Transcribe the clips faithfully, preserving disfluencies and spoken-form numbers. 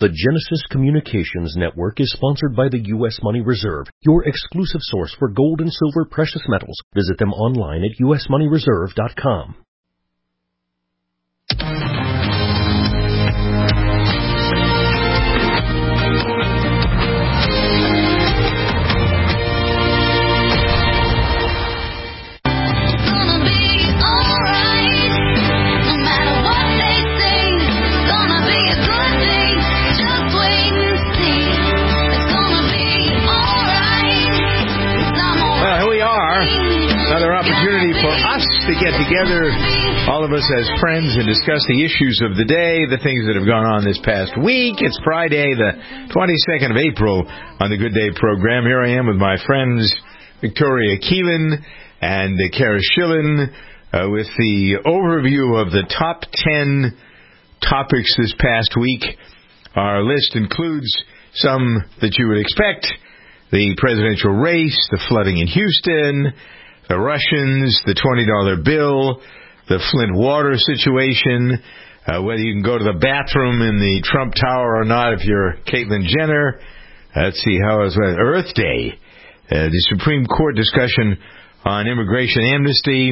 The Genesis Communications Network is sponsored by the U S Money Reserve, your exclusive source for gold and silver precious metals. Visit them online at u s money reserve dot com. To get together, all of us as friends, and discuss the issues of the day, the things that have gone on this past week. It's Friday, the twenty-second of April, on the Good Day program. Here I am with my friends Victoria Keelan and uh, Kara Schillen uh, with the overview of the top ten topics this past week. Our list includes some that you would expect: the presidential race, the flooding in Houston, the Russians, the twenty dollar bill, the Flint water situation, uh, whether you can go to the bathroom in the Trump Tower or not if you're Caitlyn Jenner. Let's see, how is it? Earth Day, uh, the Supreme Court discussion on immigration amnesty,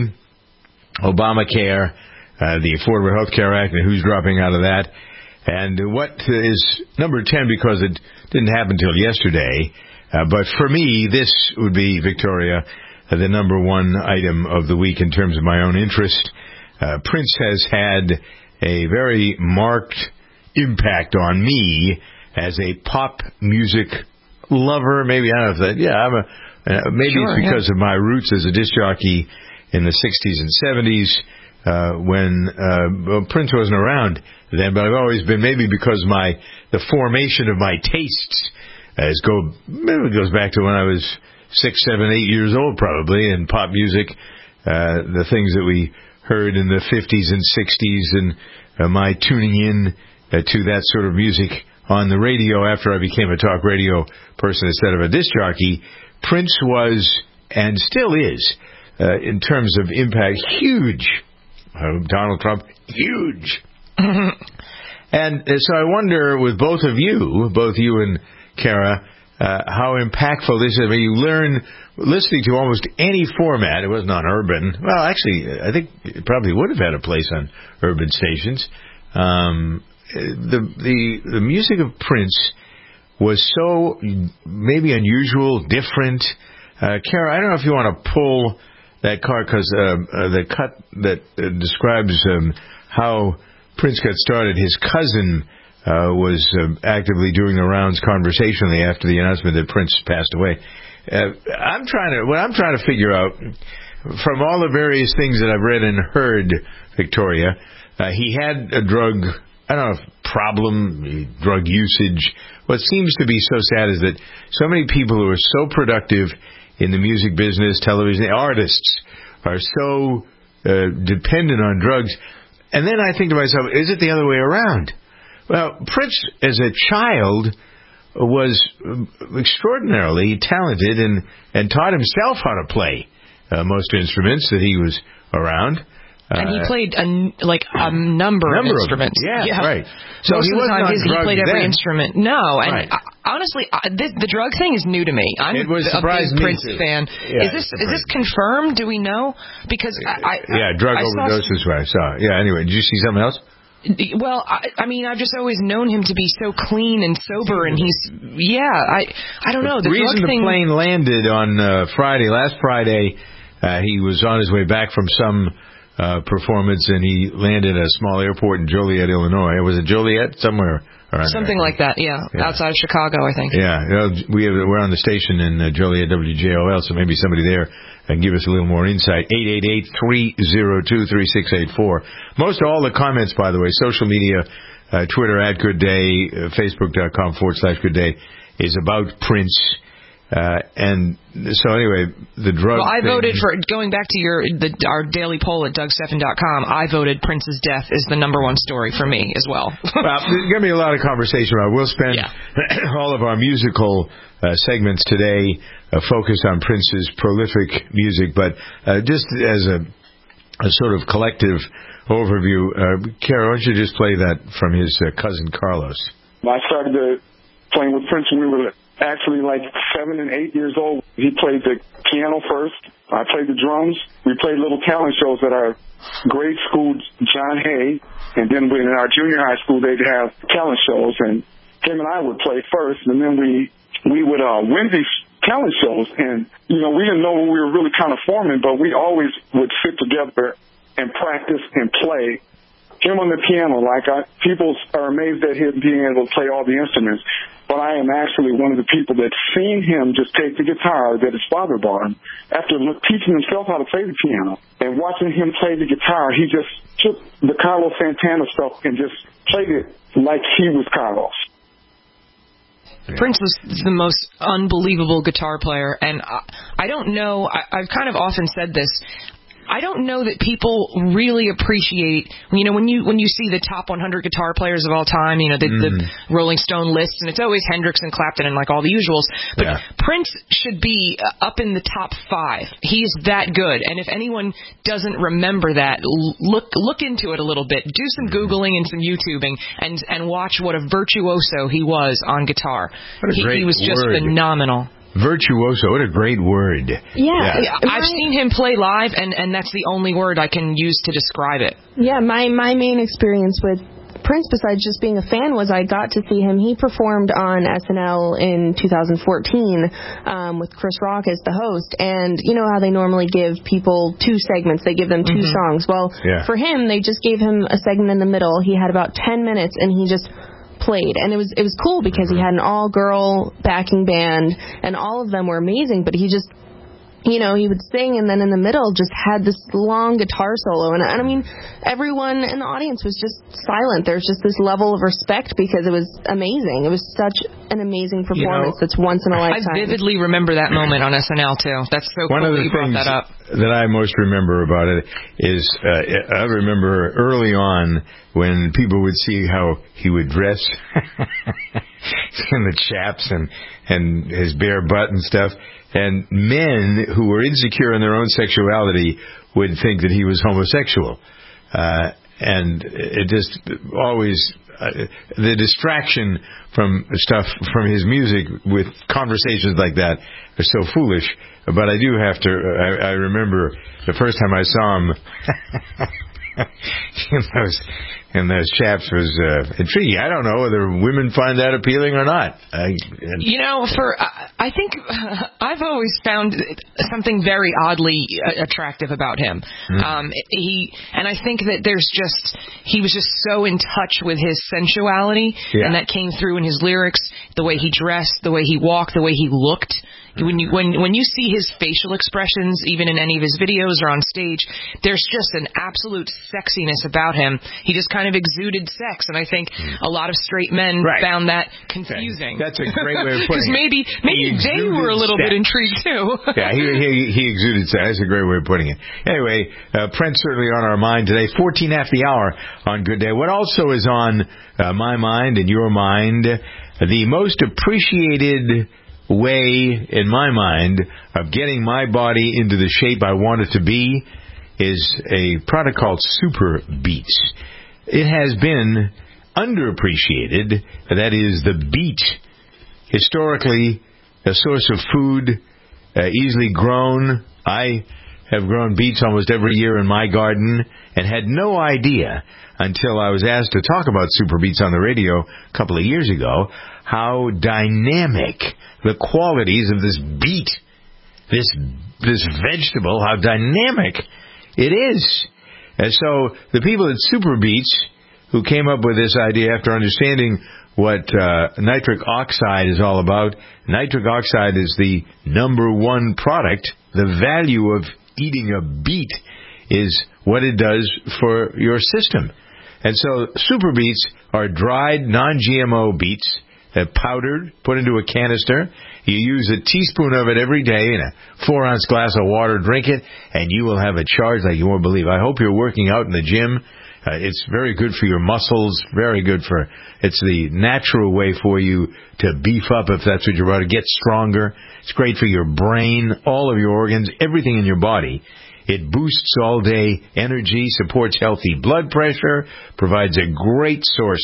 Obamacare, uh, the Affordable Health Care Act, and who's dropping out of that. And what is number ten, because it didn't happen until yesterday, uh, but for me, this would be, Victoria, the number one item of the week in terms of my own interest. Uh, Prince has had a very marked impact on me as a pop music lover. Maybe, I don't know if that, yeah, I'm a, uh, maybe sure, it's because yeah. of my roots as a disc jockey in the sixties and seventies, uh, when, uh, well, Prince wasn't around then, but I've always been, maybe because my, the formation of my tastes, as go, maybe it goes back to when I was six, seven, eight years old, probably, in pop music, uh, the things that we heard in the fifties and sixties, and uh, my tuning in uh, to that sort of music on the radio after I became a talk radio person instead of a disc jockey. Prince was, and still is, uh, in terms of impact, huge. Uh, Donald Trump, huge. And uh, so I wonder, with both of you, both you and Kara, Uh, how impactful this is. I mean, you learn listening to almost any format. It wasn't on urban. Well, actually, I think it probably would have had a place on urban stations. Um, the the the music of Prince was so maybe unusual, different. Uh, Kara, I don't know if you want to pull that card, because uh, uh, the cut that uh, describes um, how Prince got started. His cousin Uh, was uh, actively doing the rounds conversationally after the announcement that Prince passed away. Uh, I'm trying to, what I'm trying to figure out, from all the various things that I've read and heard, Victoria, uh, he had a drug, I don't know, problem, drug usage. What seems to be so sad is that so many people who are so productive in the music business, television, artists, are so uh, dependent on drugs. And then I think to myself, is it the other way around? Well, Prince, as a child, was extraordinarily talented and, and taught himself how to play uh, most instruments that he was around. And uh, he played a, like a number, number of instruments. Of yeah, yeah, right. So Most he of the wasn't time on his, he played every then. instrument. No, and right. I, honestly, I, this, the drug thing is new to me. I'm it was a big me Prince too. fan. Yeah, is this is this confirmed? Do we know? Because I, I yeah, drug I overdose is what I saw. Yeah. Anyway, did you see something else? Well, I, I mean, I've just always known him to be so clean and sober, and he's, yeah, I I don't know. The, the reason drug the thing... plane landed on uh, Friday, last Friday, uh, he was on his way back from some uh, performance, and he landed at a small airport in Joliet, Illinois. Was it Joliet? Somewhere around Something there. like that, yeah. yeah. Outside of Chicago, I think. Yeah, well, we have, we're on the station in uh, Joliet, W J O L, so maybe somebody there and give us a little more insight. eight eight eight, three oh two, three six eight four. Most all the comments, by the way, social media, uh, Twitter at Good Day, uh, Facebook.com forward slash Good Day, is about Prince. Uh, and so anyway, the drug Well, I thing, voted for, going back to your the, our daily poll at Doug Stephan dot com, I voted Prince's death is the number one story for me as well. Well, there's going to be a lot of conversation about it. We'll spend yeah. all of our musical uh, segments today uh, focused on Prince's prolific music, but uh, just as a, a sort of collective overview, uh, Kara, why don't you just play that from his uh, cousin Carlos? I started to playing with Prince when we were actually like seven and eight years old. He played the piano first. I played the drums. We played little talent shows at our grade school, John Hay, and then in our junior high school they'd have talent shows, and him and I would play first, and then we we would uh, win these talent shows, and you know we didn't know when we were really kind of forming, but we always would sit together and practice and play. Him on the piano, like I, people are amazed at him being able to play all the instruments, but I am actually one of the people that's seen him just take the guitar that his father bought him after teaching himself how to play the piano, and watching him play the guitar, he just took the Carlos Santana stuff and just played it like he was Carlos. Yeah. Prince was the most unbelievable guitar player, and I, I don't know, I, I've kind of often said this, I don't know that people really appreciate, you know, when you when you see the top one hundred guitar players of all time, you know, the, mm. the Rolling Stone list, and it's always Hendrix and Clapton and like all the usuals. But yeah. Prince should be up in the top five. He's that good. And if anyone doesn't remember that, look look into it a little bit. Do some Googling and some YouTubing and, and watch what a virtuoso he was on guitar. What a he, great he was just word. phenomenal. Virtuoso, what a great word. Yeah. yeah. I've my, seen him play live, and, and that's the only word I can use to describe it. Yeah, my, my main experience with Prince, besides just being a fan, was I got to see him. He performed on S N L in two thousand fourteen um, with Chris Rock as the host. And you know how they normally give people two segments. They give them two mm-hmm. songs. Well, yeah. for him, they just gave him a segment in the middle. He had about ten minutes, and he just played, and it was it was cool because he had an all-girl backing band, and all of them were amazing, but he just, you know, he would sing, and then in the middle just had this long guitar solo, and, and I mean, everyone in the audience was just silent. There's just this level of respect because it was amazing. It was such an amazing performance. You know, that's once in a lifetime. I vividly remember that moment on S N L, too. That's so One cool of the that you brought things that up. That I most remember about it is, uh, I remember early on when people would see how he would dress in the chaps and, and his bare butt and stuff, and men who were insecure in their own sexuality would think that he was homosexual. Uh, and it just always, uh, the distraction from stuff, from his music with conversations like that are so foolish. But I do have to, I, I remember the first time I saw him in those, in those chaps was uh, intriguing. I don't know whether women find that appealing or not. I, you know, for I think uh, I've always found something very oddly attractive about him. Mm. Um, he and I think that there's just he was just so in touch with his sensuality, yeah. and that came through in his lyrics, the way he dressed, the way he walked, the way he looked. When you when when you see his facial expressions, even in any of his videos or on stage, there's just an absolute sexiness about him. He just kind of exuded sex, and I think a lot of straight men right. found that confusing. That's a great way of putting it. Because maybe maybe they were a little sex. bit intrigued too. yeah, he, he he exuded sex. That's a great way of putting it. Anyway, uh, Prince certainly on our mind today. fourteen after the hour on Good Day. What also is on uh, my mind and your mind? Uh, the most appreciated way, in my mind, of getting my body into the shape I want it to be is a product called Super Beets. It has been underappreciated. That is the beet. Historically, a source of food, uh, easily grown. I have grown beets almost every year in my garden and had no idea until I was asked to talk about Super Beets on the radio a couple of years ago how dynamic the qualities of this beet, this this vegetable, how dynamic it is. And so the people at Super Beets, who came up with this idea after understanding what uh, nitric oxide is all about, nitric oxide is the number one product. The value of eating a beet is what it does for your system. And so Super Beets are dried, non-G M O beets, uh, powdered, put into a canister. You use a teaspoon of it every day in a four-ounce glass of water. Drink it, and you will have a charge like you won't believe. I hope you're working out in the gym. Uh, it's very good for your muscles, very good for, it's the natural way for you to beef up if that's what you're about to get stronger. It's great for your brain, all of your organs, everything in your body. It boosts all-day energy, supports healthy blood pressure, provides a great source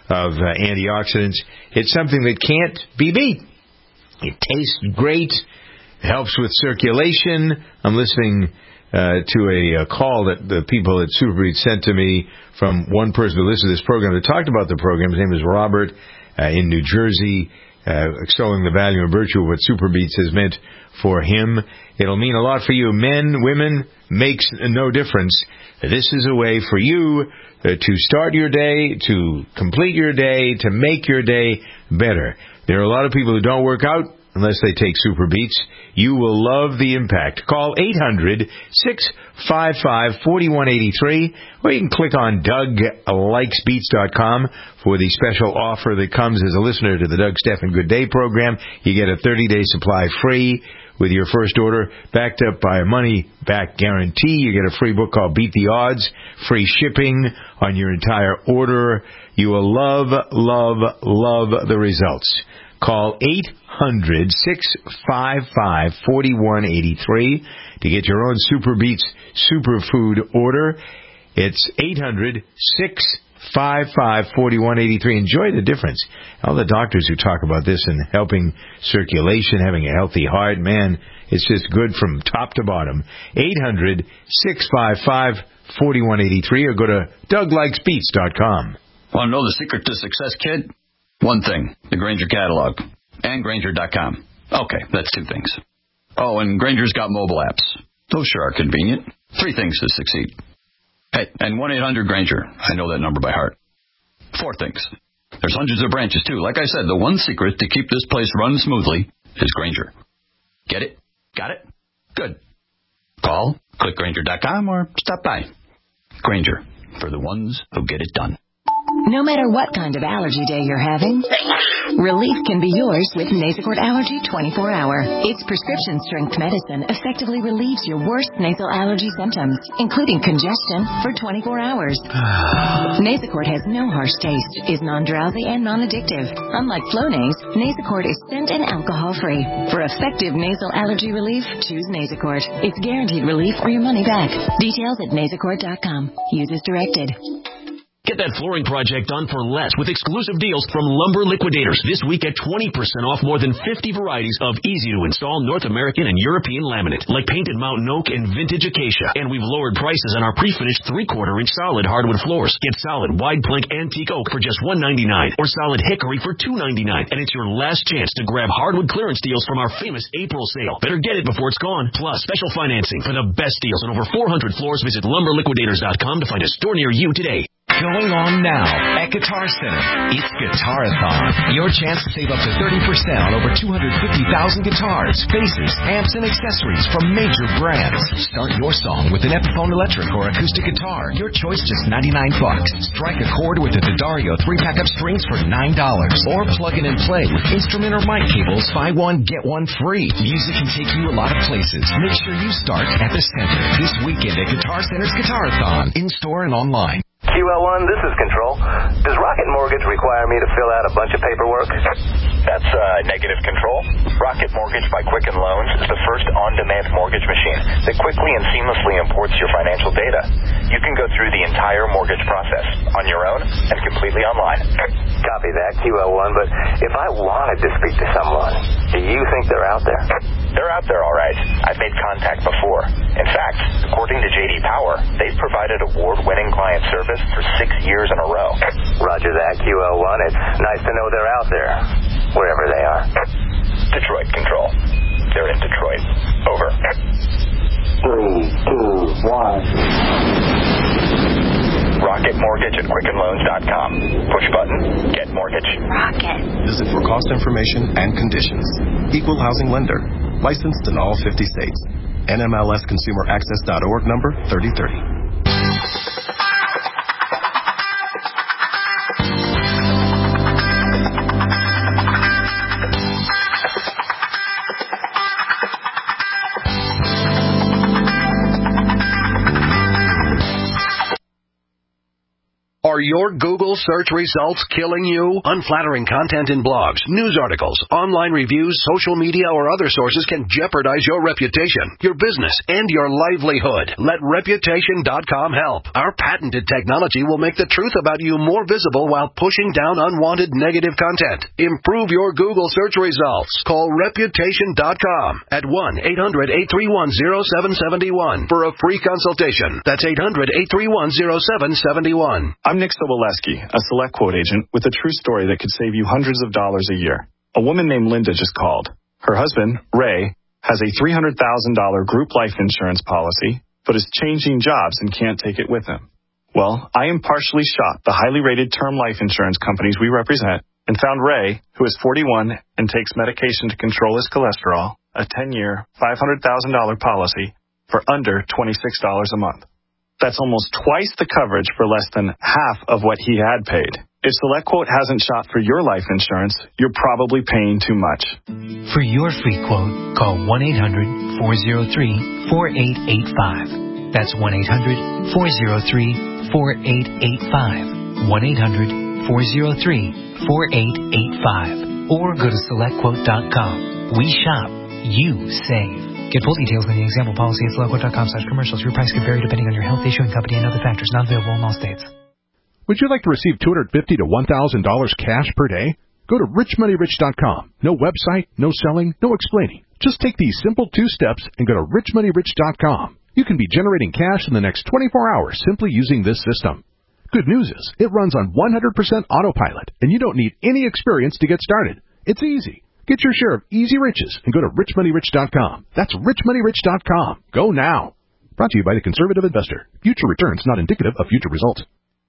of uh, antioxidants. It's something that can't be beat. It tastes great. Helps with circulation. I'm listening uh, to a, a call that the people at SuperBeets sent to me from one person who listened to this program that talked about the program. His name is Robert uh, in New Jersey, uh, extolling the value and virtue of what SuperBeets has meant for him. It'll mean a lot for you. Men, women, makes no difference. This is a way for you uh, to start your day, to complete your day, to make your day better. There are a lot of people who don't work out unless they take SuperBeets. You will love the impact. Call eight hundred, six five five, four one eight three, or you can click on Doug Likes Beets dot com for the special offer that comes as a listener to the Doug Stephan Good Day program. You get a thirty-day supply free with your first order, backed up by a money-back guarantee. You get a free book called Beat the Odds, free shipping on your entire order. You will love, love, love the results. Call eight hundred, six five five, four one eight three to get your own SuperBeets Superfood order. It's eight hundred, six five five, four one eight three. Enjoy the difference. All the doctors who talk about this and helping circulation, having a healthy heart, man, it's just good from top to bottom. eight hundred, six five five, four one eight three or go to Doug Likes Beets dot com. Want to know the secret to success, kid? One thing, the Grainger catalog and Grainger dot com. Okay, that's two things. Oh, and Grainger's got mobile apps. Those sure are convenient. Three things to succeed. Hey, and one eight hundred Grainger. I know that number by heart. Four things. There's hundreds of branches, too. Like I said, the one secret to keep this place running smoothly is Grainger. Get it? Got it? Good. Call, click Grainger dot com, or stop by. Grainger, for the ones who get it done. No matter what kind of allergy day you're having, relief can be yours with Nasacort Allergy twenty-four hour. Its prescription-strength medicine effectively relieves your worst nasal allergy symptoms, including congestion, for twenty-four hours. Nasacort has no harsh taste, is non-drowsy, and non-addictive. Unlike Flonase, Nasacort is scent and alcohol-free. For effective nasal allergy relief, choose Nasacort. It's guaranteed relief or your money back. Details at Nasacort dot com. Use as directed. Get that flooring project done for less with exclusive deals from Lumber Liquidators. This week at twenty percent off more than fifty varieties of easy-to-install North American and European laminate, like painted mountain oak and vintage acacia. And we've lowered prices on our pre-finished three-quarter inch solid hardwood floors. Get solid wide plank antique oak for just one ninety-nine or solid hickory for two ninety-nine. And it's your last chance to grab hardwood clearance deals from our famous April sale. Better get it before it's gone. Plus, special financing for the best deals on over four hundred floors. Visit lumber liquidators dot com to find a store near you today. Going on now at Guitar Center. It's Guitarathon. Your chance to save up to thirty percent on over two hundred fifty thousand guitars, basses, amps, and accessories from major brands. Start your song with an Epiphone electric or acoustic guitar. Your choice just ninety-nine bucks. Strike a chord with the D'Addario three pack of strings for nine dollars. Or plug in and play with instrument or mic cables. Buy one, get one free. Music can take you a lot of places. Make sure you start at the center this weekend at Guitar Center's Guitarathon, in-store and online. Q L one, this is Control. Does Rocket Mortgage require me to fill out a bunch of paperwork? That's uh, negative, Control. Rocket Mortgage by Quicken Loans is the first on-demand mortgage machine that quickly and seamlessly imports your financial data. You can go through the entire mortgage process on your own and completely online. Copy that, Q L one, but if I wanted to speak to someone, do you think they're out there? They're out there, all right. I've made contact before. In fact, according to J D Power, they've provided award-winning client service for six years in a row. Roger that, Q L one. It's nice to know they're out there, wherever they are. Detroit Control. They're in Detroit. Over. Three, two, one. Rocket Mortgage at Quicken Loans dot com. Push button, get mortgage. Rocket. Visit for cost information and conditions. Equal housing lender. Licensed in all fifty states. N M L S Consumer Access dot org number thirty thirty. Are Are your Google search results killing you? Unflattering content in blogs, news articles, online reviews, social media, or other sources can jeopardize your reputation, your business, and your livelihood. Let Reputation dot com help. Our patented technology will make the truth about you more visible while pushing down unwanted negative content. Improve your Google search results. Call Reputation dot com at one eight hundred eight three one zero seven seven one for a free consultation. That's eight hundred eight three one zero seven seven one. I'm Nick Soboleski, a Select Quote agent with a true story that could save you hundreds of dollars a year. A woman named Linda just called. Her husband, Ray, has a three hundred thousand dollars group life insurance policy, but is changing jobs and can't take it with him. Well, I impartially shot the highly rated term life insurance companies we represent and found Ray, who is forty-one and takes medication to control his cholesterol, a ten-year, five hundred thousand dollars policy for under twenty-six dollars a month. That's almost twice the coverage for less than half of what he had paid. If SelectQuote hasn't shot for your life insurance, you're probably paying too much. For your free quote, call one eight hundred four oh three four eight eight five. That's one eight hundred four oh three four eight eight five. one eight hundred four oh three four eight eight five. Or go to select quote dot com. We shop, you save. Get full details in the example policy at select quote dot com slash commercials. Your price can vary depending on your health, issuing company, and other factors. Not available in all states. Would you like to receive two hundred fifty dollars to one thousand dollars cash per day? Go to rich money rich dot com. No website, no selling, no explaining. Just take these simple two steps and go to rich money rich dot com. You can be generating cash in the next twenty-four hours simply using this system. Good news is, it runs on one hundred percent autopilot, and you don't need any experience to get started. It's easy. Get your share of easy riches and go to rich money rich dot com. That's rich money rich dot com. Go now. Brought to you by the Conservative Investor. Future returns not indicative of future results.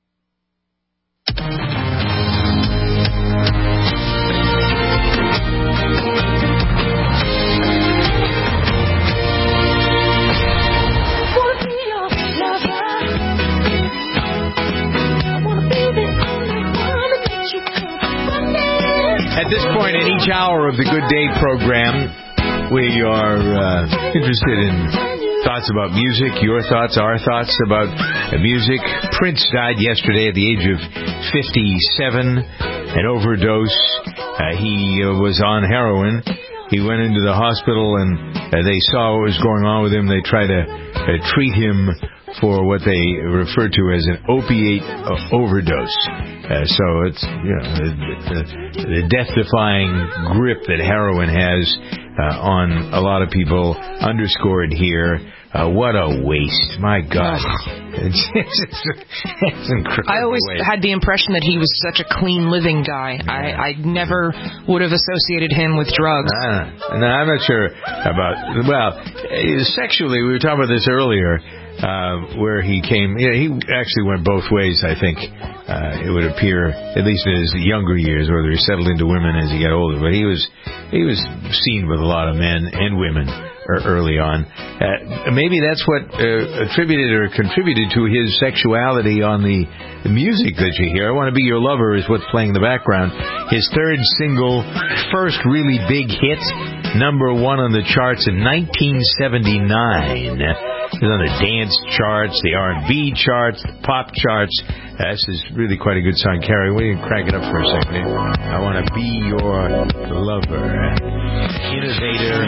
At this point in each hour of the Good Day program, we are uh, interested in thoughts about music, your thoughts, our thoughts about uh, music. Prince died yesterday at the age of fifty-seven, an overdose. Uh, he uh, was on heroin. He went into the hospital and uh, they saw what was going on with him. They tried to uh, treat him for what they refer to as an opiate uh, overdose. Uh, so it's, you know, the, the, the death-defying grip that heroin has uh, on a lot of people underscored here. Uh, what a waste. My God. It's, it's, it's incredible. I always waste. had the impression that he was such a clean-living guy. Yeah. I, I never would have associated him with drugs. Uh, no, I'm not sure about... Well, sexually, we were talking about this earlier, uh, where he came... Yeah, he actually went both ways, I think. Uh, it would appear, at least in his younger years, whether he settled into women as he got older. But he was he was seen with a lot of men and women early on. Uh, maybe that's what uh, attributed or contributed to his sexuality on the, the music that you hear. I Want to Be Your Lover is what's playing in the background. His third single, first really big hit, number one on the charts in nineteen seventy-nine. It was on the dance charts, the R and B charts, the pop charts. Uh, this is really quite a good song. Carrie, will you crank it up for a second? I Want to Be Your Lover. Innovator.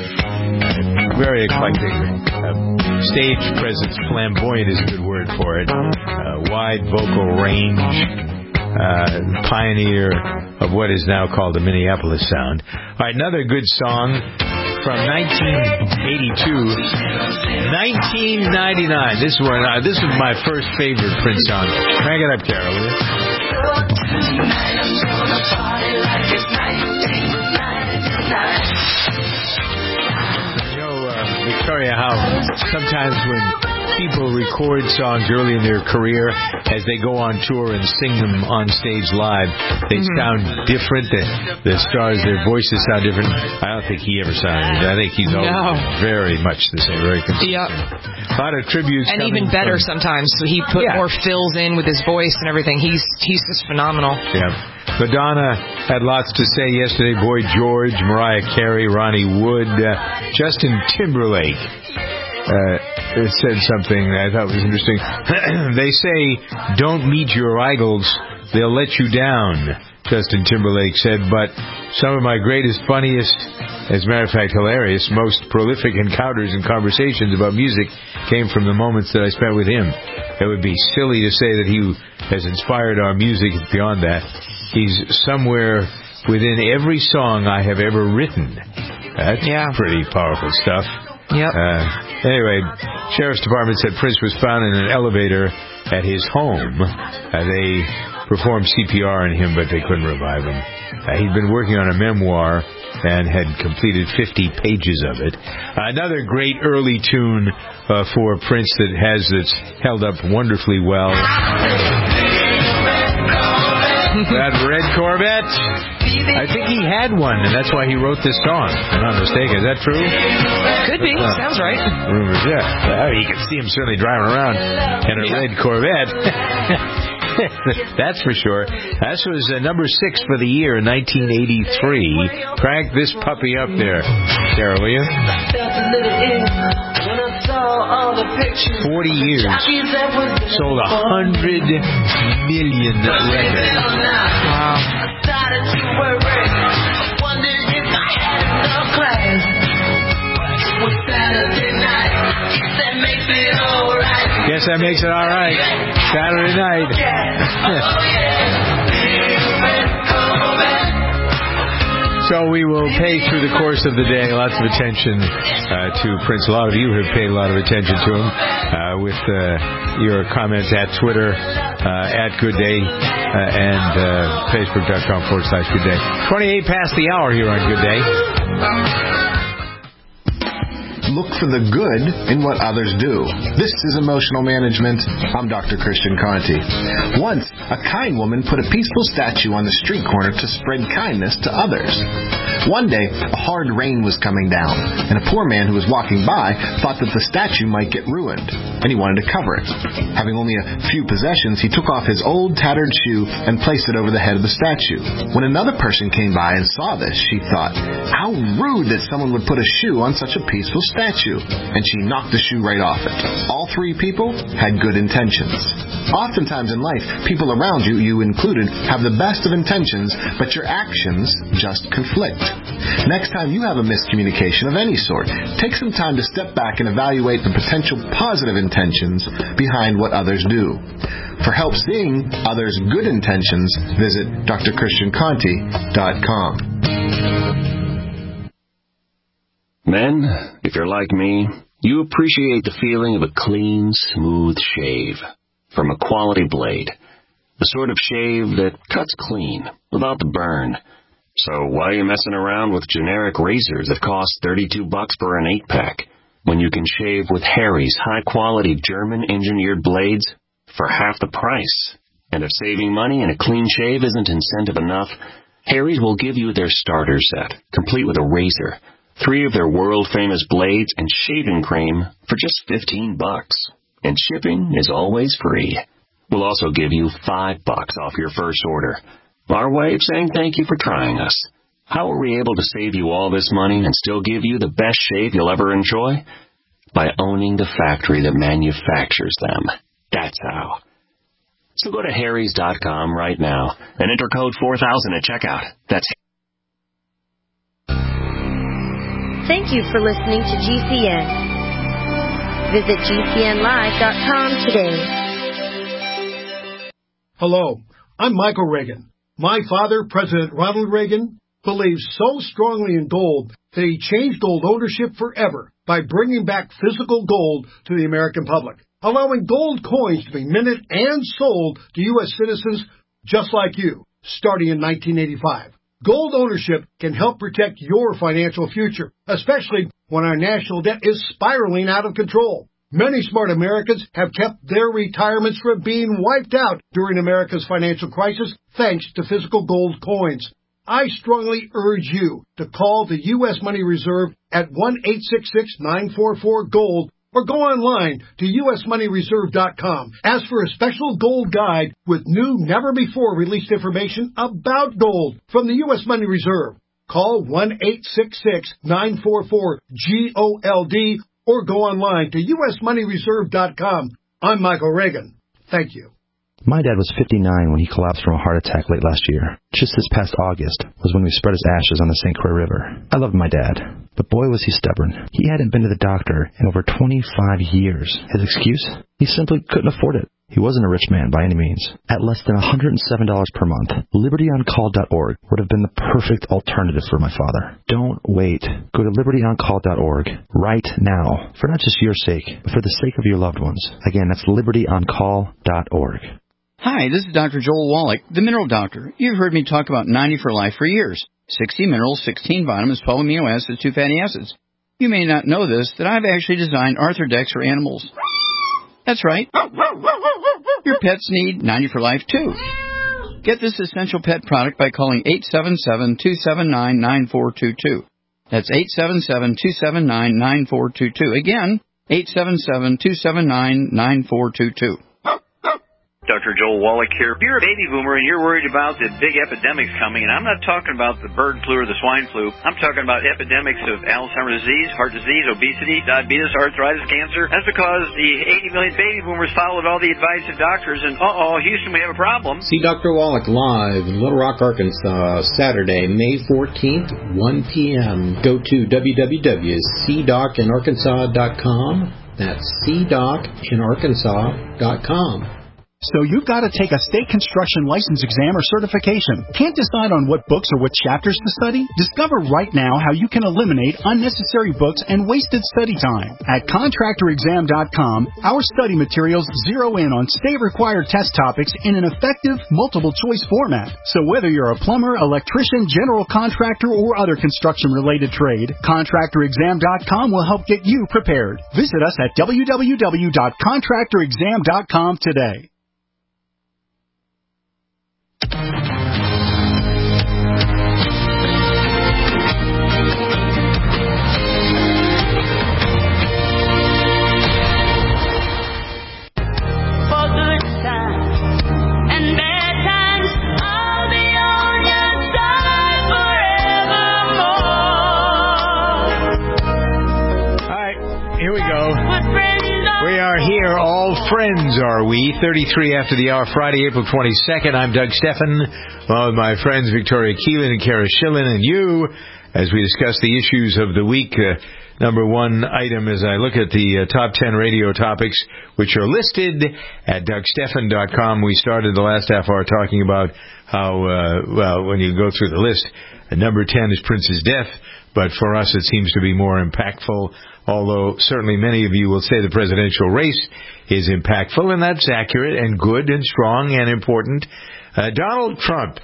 Very eclectic. Uh, stage presence, flamboyant is a good word for it. Uh, wide vocal range. Uh, pioneer of what is now called the Minneapolis sound. All right, another good song from nineteen eighty-two. nineteen ninety-nine. This one, uh, this was my first favorite Prince song. Crank it up, Carol, will you? Victoria, how sometimes when people record songs early in their career, as they go on tour and sing them on stage live, they mm-hmm. sound different. The, the stars, their voices sound different. I don't think he ever sounded. I think he's always no. very much the same. Very consistent. Yep. A lot of tributes, and even better from, sometimes. So he put yeah. more fills in with his voice and everything. He's he's just phenomenal. Yeah. Madonna had lots to say yesterday. Boy George, Mariah Carey, Ronnie Wood, uh, Justin Timberlake. Uh, said something I thought was interesting. They say, don't meet your idols, they'll let you down, Justin Timberlake said, but some of my greatest, funniest, as a matter of fact, hilarious, most prolific encounters and conversations about music came from the moments that I spent with him. It would be silly to say that he has inspired our music beyond that. He's somewhere within every song I have ever written. That's yeah. pretty powerful stuff. Yep. Uh, anyway, Sheriff's Department said Prince was found in an elevator at his home. Uh, they performed C P R on him, but they couldn't revive him. Uh, he'd been working on a memoir and had completed fifty pages of it. Uh, another great early tune uh, for Prince that has that's held up wonderfully well. That red Corvette. I think he had one, and that's why he wrote this song. If I'm not mistaken. Is that true? Could be. Uh, Sounds right. Rumors, yeah. Well, you can see him certainly driving around in a yeah. red Corvette. That's for sure. That was uh, number six for the year in nineteen eighty-three. Crank this puppy up there, Sarah, will you? Forty years. Sold a hundred million records. Wow. Guess that makes it all right. Saturday night. So we will pay through the course of the day lots of attention uh, to Prince. A lot of you have paid a lot of attention to him uh, with uh, your comments at Twitter, uh, at Good Day, uh, and uh, Facebook.com forward slash Good Day. twenty-eight past the hour here on Good Day. Look for the good in what others do. This is Emotional Management. I'm Doctor Christian Conti. Once, a kind woman put a peaceful statue on the street corner to spread kindness to others. One day, a hard rain was coming down, and a poor man who was walking by thought that the statue might get ruined, and he wanted to cover it. Having only a few possessions, he took off his old tattered shoe and placed it over the head of the statue. When another person came by and saw this, she thought, how rude that someone would put a shoe on such a peaceful statue, and she knocked the shoe right off it. All three people had good intentions. Oftentimes in life, people around you, you included, have the best of intentions, but your actions just conflict. Next time you have a miscommunication of any sort, take some time to step back and evaluate the potential positive intentions behind what others do. For help seeing others' good intentions, visit D R Christian Conti dot com. Men, if you're like me, you appreciate the feeling of a clean, smooth shave from a quality blade. The sort of shave that cuts clean, without the burn. So why are you messing around with generic razors that cost thirty-two bucks for an eight-pack when you can shave with Harry's high-quality German-engineered blades for half the price? And if saving money and a clean shave isn't incentive enough, Harry's will give you their starter set, complete with a razor, three of their world-famous blades, and shaving cream for just fifteen bucks. And shipping is always free. We'll also give you five bucks off your first order. Our way of saying thank you for trying us. How are we able to save you all this money and still give you the best shave you'll ever enjoy? By owning the factory that manufactures them. That's how. So go to harrys dot com right now and enter code four thousand at checkout. That's Thank you for listening to G C N. Visit G C N live dot com today. Hello, I'm Michael Reagan. My father, President Ronald Reagan, believes so strongly in gold that he changed gold ownership forever by bringing back physical gold to the American public, allowing gold coins to be minted and sold to U S citizens just like you, starting in nineteen eighty-five. Gold ownership can help protect your financial future, especially when our national debt is spiraling out of control. Many smart Americans have kept their retirements from being wiped out during America's financial crisis thanks to physical gold coins. I strongly urge you to call the U S Money Reserve at one eight six six, nine four four, GOLD or go online to U S money reserve dot com. Ask for a special gold guide with new, never-before-released information about gold from the U S Money Reserve. Call one eight six six, nine four four, GOLD or go online to U S money reserve dot com. I'm Michael Reagan. Thank you. My dad was fifty-nine when he collapsed from a heart attack late last year. Just this past August was when we spread his ashes on the Saint Croix River. I loved my dad, but boy was he stubborn. He hadn't been to the doctor in over twenty-five years. His excuse? He simply couldn't afford it. He wasn't a rich man by any means. At less than one hundred seven dollars per month, liberty on call dot org would have been the perfect alternative for my father. Don't wait. Go to liberty on call dot org right now, for not just your sake, but for the sake of your loved ones. Again, that's liberty on call dot org. Hi, this is Doctor Joel Wallach, the Mineral Doctor. You've heard me talk about ninety for Life for years. sixty minerals, sixteen vitamins, twelve amino acids, two fatty acids. You may not know this, that I've actually designed Arthrodex for animals. That's right. Your pets need ninety for Life, too. Get this essential pet product by calling eight seven seven, two seven nine, nine four two two. That's eight seven seven, two seven nine, nine four two two. Again, eight seven seven, two seven nine, nine four two two. Doctor Joel Wallach here. If you're a baby boomer and you're worried about the big epidemics coming, and I'm not talking about the bird flu or the swine flu, I'm talking about epidemics of Alzheimer's disease, heart disease, obesity, diabetes, arthritis, cancer. That's because the eighty million baby boomers followed all the advice of doctors, and uh-oh, Houston, we have a problem. See Doctor Wallach live in Little Rock, Arkansas, Saturday, May fourteenth, one p.m. Go to w w w dot c doc in arkansas dot com. That's c doc in arkansas dot com. So you've got to take a state construction license exam or certification. Can't decide on what books or what chapters to study? Discover right now how you can eliminate unnecessary books and wasted study time. At contractor exam dot com, our study materials zero in on state-required test topics in an effective, multiple-choice format. So whether you're a plumber, electrician, general contractor, or other construction-related trade, contractor exam dot com will help get you prepared. Visit us at w w w dot contractor exam dot com today. We are here, all friends are we, thirty-three after the hour, Friday, April twenty-second. I'm Doug Steffen, along with my friends Victoria Keelan and Kara Schillen, and you, as we discuss the issues of the week. Uh, number one item as I look at the uh, top ten radio topics, which are listed at doug steffen dot com. We started the last half hour talking about how, uh, well, when you go through the list, uh, number ten is Prince's death, but for us it seems to be more impactful. Although certainly many of you will say the presidential race is impactful, and that's accurate and good and strong and important. Uh, Donald Trump,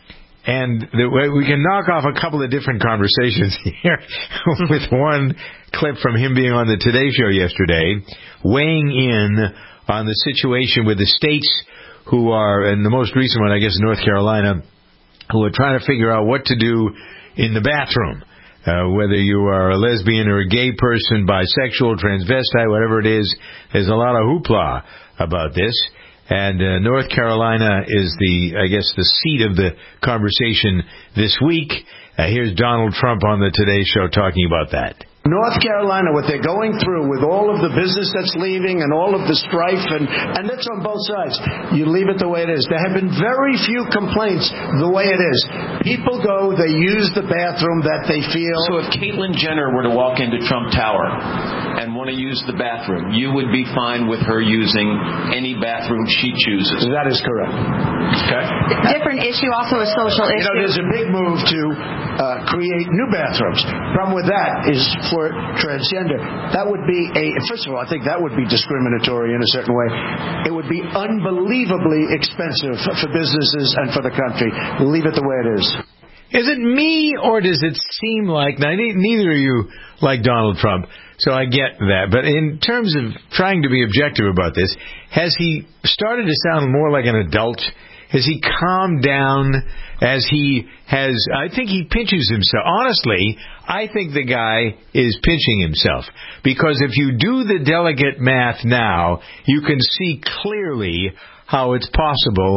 and the, we can knock off a couple of different conversations here with one clip from him being on the Today Show yesterday, weighing in on the situation with the states who are, and the most recent one, I guess, North Carolina, who are trying to figure out what to do in the bathroom. Uh, whether you are a lesbian or a gay person, bisexual, transvestite, whatever it is, there's a lot of hoopla about this. And uh, North Carolina is the, I guess, the seat of the conversation this week. Uh, here's Donald Trump on the Today Show talking about that. North Carolina, what they're going through with all of the business that's leaving and all of the strife, and, and that's on both sides. You leave it the way it is. There have been very few complaints the way it is. People go, they use the bathroom that they feel. So if Caitlyn Jenner were to walk into Trump Tower and want to use the bathroom, you would be fine with her using any bathroom she chooses? That is correct. Okay. Different issue, also a social issue. You know, there's a big move to uh, create new bathrooms. Problem with that is for transgender, that would be a, first of all, I think that would be discriminatory in a certain way. It would be unbelievably expensive for, for businesses and for the country. Leave it the way it is. Is it me, or does it seem like, now neither of you like Donald Trump, so I get that, but in terms of trying to be objective about this, has he started to sound more like an adult? Has he calmed down as he has? I think he pinches himself. Honestly, I think the guy is pinching himself. Because if you do the delegate math now, you can see clearly how it's possible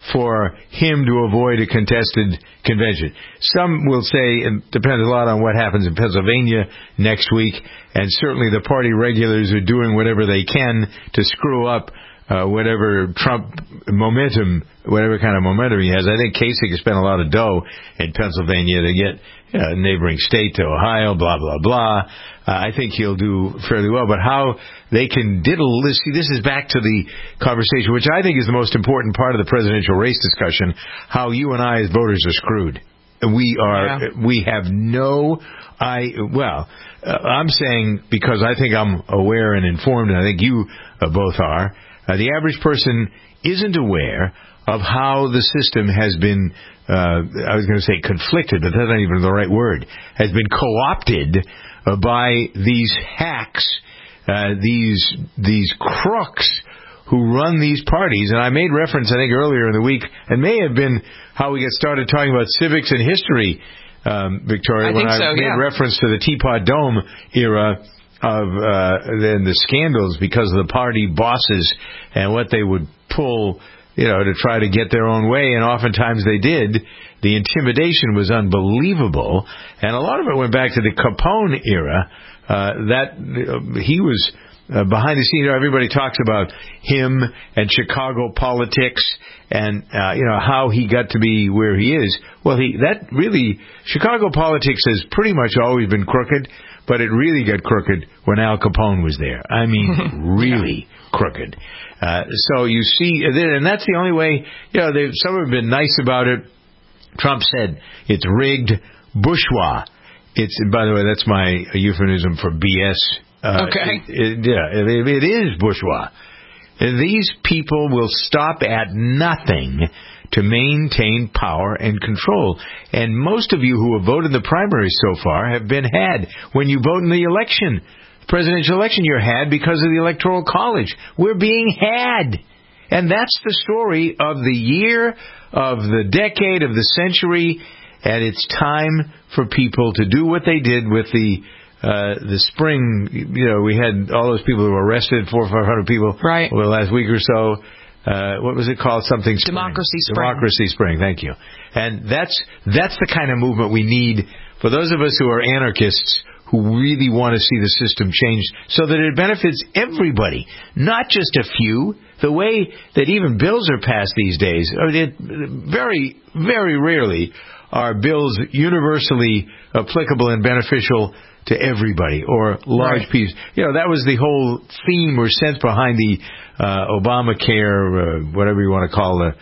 for him to avoid a contested convention. Some will say it depends a lot on what happens in Pennsylvania next week, and certainly the party regulars are doing whatever they can to screw up uh, whatever Trump momentum, whatever kind of momentum he has. I think Kasich has spent a lot of dough in Pennsylvania to get a neighboring state to Ohio, blah, blah, blah. Uh, I think he'll do fairly well. But how they can diddle this, see, this is back to the conversation, which I think is the most important part of the presidential race discussion, how you and I as voters are screwed. We are, yeah. we have no, I, well, uh, I'm saying because I think I'm aware and informed, and I think you uh, both are, uh, the average person isn't aware of how the system has been, uh, I was going to say conflicted, but that's not even the right word, has been co-opted uh, by these hacks, uh, these these crooks who run these parties. And I made reference, I think, earlier in the week, and may have been how we get started talking about civics and history, um, Victoria, I when think I so, made yeah. reference to the Teapot Dome era of uh, and the scandals because of the party bosses and what they would pull, you know, to try to get their own way, and oftentimes they did. The intimidation was unbelievable, and a lot of it went back to the Capone era. Uh, that uh, he was uh, behind the scenes. Everybody talks about him and Chicago politics, and uh, you know how he got to be where he is. Well, he that really Chicago politics has pretty much always been crooked, but it really got crooked when Al Capone was there. I mean, really yeah. crooked. Uh, so you see, and that's the only way, you know, some have been nice about it. Trump said it's rigged, bourgeois. It's, by the way, that's my euphemism for B S. Uh, okay. It, it, yeah, it, it is bourgeois. These people will stop at nothing to maintain power and control. And most of you who have voted in the primaries so far have been had. When you vote in the election, presidential election, you're had because of the Electoral College. We're being had. And that's the story of the year, of the decade, of the century, and it's time for people to do what they did with the uh, the spring. You know, we had all those people who were arrested, four or five hundred people right. over the last week or so. Uh, what was it called? Something spring. Democracy Spring. Democracy Spring, thank you. And that's that's the kind of movement we need for those of us who are anarchists who really want to see the system changed so that it benefits everybody, not just a few. The way that even bills are passed these days, I mean, it, very, very rarely are bills universally applicable and beneficial to everybody or large right. pieces. You know, that was the whole theme or sense behind the uh, Obamacare, uh, whatever you want to call the,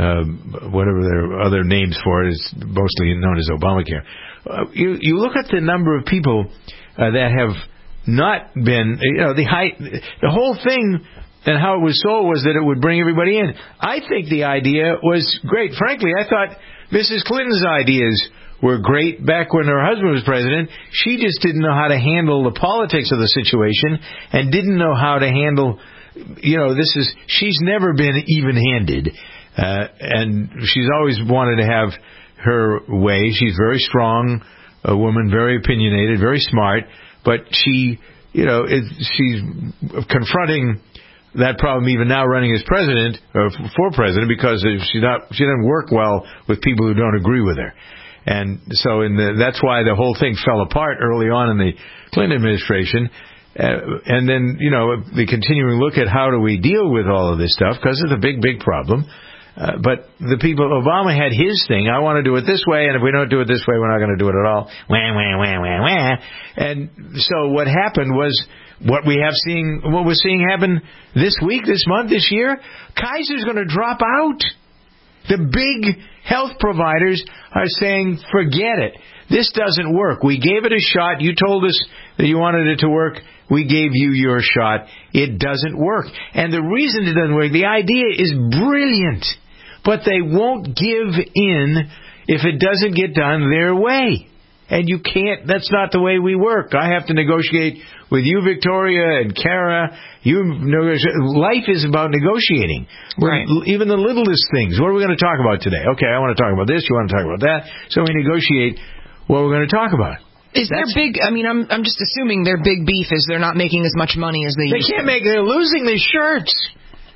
uh, whatever their other names for it. It's mostly known as Obamacare. Uh, you, you look at the number of people uh, that have not been, you know, the high, the whole thing and how it was sold was that it would bring everybody in. I think the idea was great. Frankly, I thought Missus Clinton's ideas were great back when her husband was president. She just didn't know how to handle the politics of the situation and didn't know how to handle, you know, this is, she's never been even-handed. Uh, and she's always wanted to have her way. She's very strong, a woman, very opinionated, very smart, but she, you know, it, she's confronting that problem even now running as president, or for president, because she not she doesn't work well with people who don't agree with her. And so in the, that's why the whole thing fell apart early on in the Clinton administration. Uh, and then, you know, the continuing look at how do we deal with all of this stuff, because it's a big, big problem. Uh, but the people, Obama had his thing. I want to do it this way, and if we don't do it this way, we're not going to do it at all. Wah, wah, wah, wah, wah. And so what happened was what we have seeing, what we're seeing happen this week, this month, this year. Kaiser's going to drop out. The big health providers are saying, forget it. This doesn't work. We gave it a shot. You told us that you wanted it to work. We gave you your shot. It doesn't work. And the reason it doesn't work, the idea is brilliant, but they won't give in if it doesn't get done their way. And you can't, that's not the way we work. I have to negotiate with you, Victoria, and Kara. You negotiate. Life is about negotiating. Right. Even the littlest things. What are we going to talk about today? Okay, I want to talk about this. You want to talk about that. So we negotiate what we're going to talk about. Is their big, I mean, I'm I'm just assuming their big beef is they're not making as much money as they, they used to. They can't make, they're losing their shirts.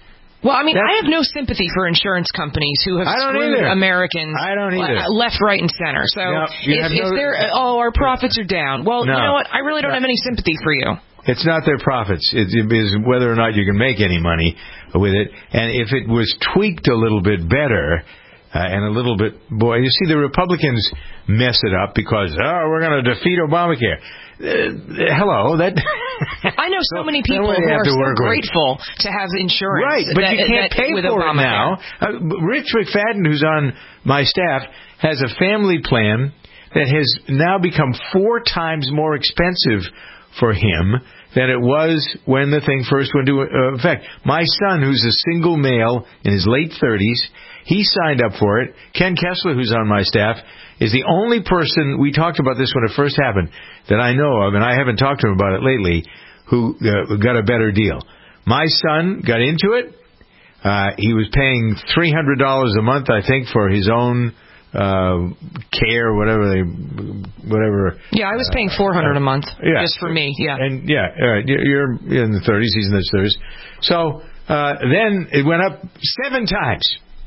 Well, I mean, That's, I have no sympathy for insurance companies who have screwed either. Americans I don't either. left, right, and center. So no, if, if no, they're, oh, our profits are down. Well, no, you know what? I really don't no. have any sympathy for you. It's not their profits. It is whether or not you can make any money with it. And if it was tweaked a little bit better uh, and a little bit, boy, you see, the Republicans mess it up because, oh, we're going to defeat Obamacare. Uh, hello, that. I know so, so many people who are so grateful with. to have insurance. Right, but that, you can't that, pay with for Obamacare. it now. Uh, Rich McFadden, who's on my staff, has a family plan that has now become four times more expensive for him than it was when the thing first went into uh, effect. My son, who's a single male in his late thirties, he signed up for it. Ken Kessler, who's on my staff, is the only person, we talked about this when it first happened, that I know of, and I haven't talked to him about it lately, who uh, got a better deal. My son got into it. Uh, he was paying three hundred dollars a month, I think, for his own uh care, whatever they, whatever. Yeah, I was paying four hundred uh, a month yeah. just for me. Yeah, and yeah, uh, you're in the thirties, he's in the thirties. So uh, then it went up seven times